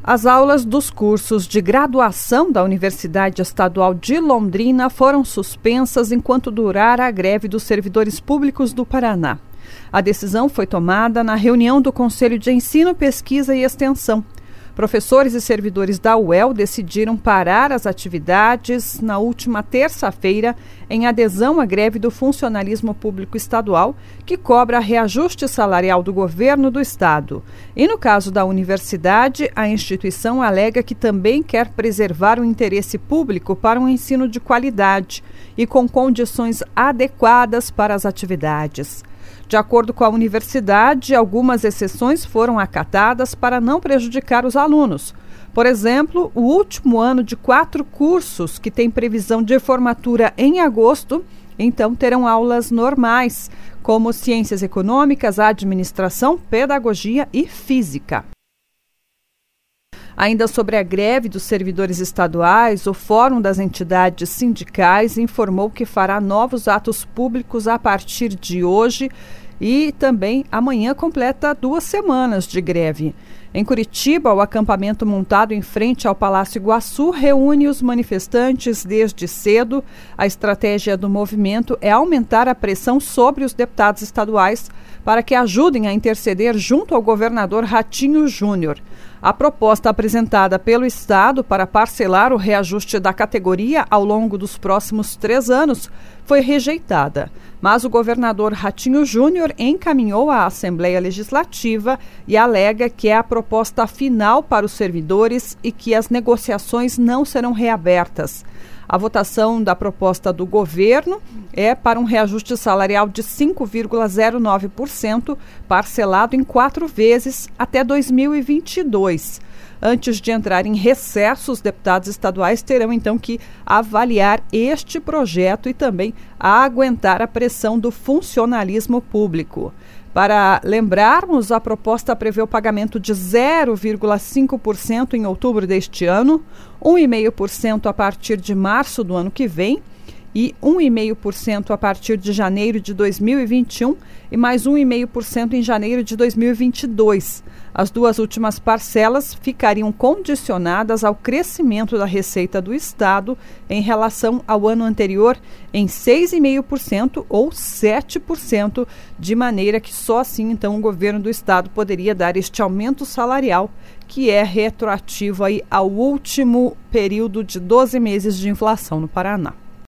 As aulas dos cursos de graduação da Universidade Estadual de Londrina foram suspensas enquanto durar a greve dos servidores públicos do Paraná. A decisão foi tomada na reunião do Conselho de Ensino, Pesquisa e Extensão. Professores e servidores da UEL decidiram parar as atividades na última terça-feira em adesão à greve do funcionalismo público estadual, que cobra reajuste salarial do governo do estado. E no caso da universidade, a instituição alega que também quer preservar o interesse público para um ensino de qualidade e com condições adequadas para as atividades. De acordo com a universidade, algumas exceções foram acatadas para não prejudicar os alunos. Por exemplo, o último ano de 4 cursos que tem previsão de formatura em agosto, então terão aulas normais, como Ciências Econômicas, Administração, Pedagogia e Física. Ainda sobre a greve dos servidores estaduais, o Fórum das Entidades Sindicais informou que fará novos atos públicos a partir de hoje e também amanhã completa 2 semanas de greve. Em Curitiba, o acampamento montado em frente ao Palácio Iguaçu reúne os manifestantes desde cedo. A estratégia do movimento é aumentar a pressão sobre os deputados estaduais para que ajudem a interceder junto ao governador Ratinho Júnior. A proposta apresentada pelo Estado para parcelar o reajuste da categoria ao longo dos próximos 3 anos foi rejeitada, mas o governador Ratinho Júnior encaminhou à Assembleia Legislativa e alega que é a proposta final para os servidores e que as negociações não serão reabertas. A votação da proposta do governo é para um reajuste salarial de 5,09%, parcelado em 4 vezes até 2022. Antes de entrar em recesso, os deputados estaduais terão então que avaliar este projeto e também aguentar a pressão do funcionalismo público. Para lembrarmos, a proposta prevê o pagamento de 0,5% em outubro deste ano, 1,5% a partir de março do ano que vem e 1,5% a partir de janeiro de 2021 e mais 1,5% em janeiro de 2022. As 2 últimas parcelas ficariam condicionadas ao crescimento da receita do Estado em relação ao ano anterior em 6,5% ou 7%, de maneira que só assim então o governo do Estado poderia dar este aumento salarial, que é retroativo aí ao último período de 12 meses de inflação no Paraná.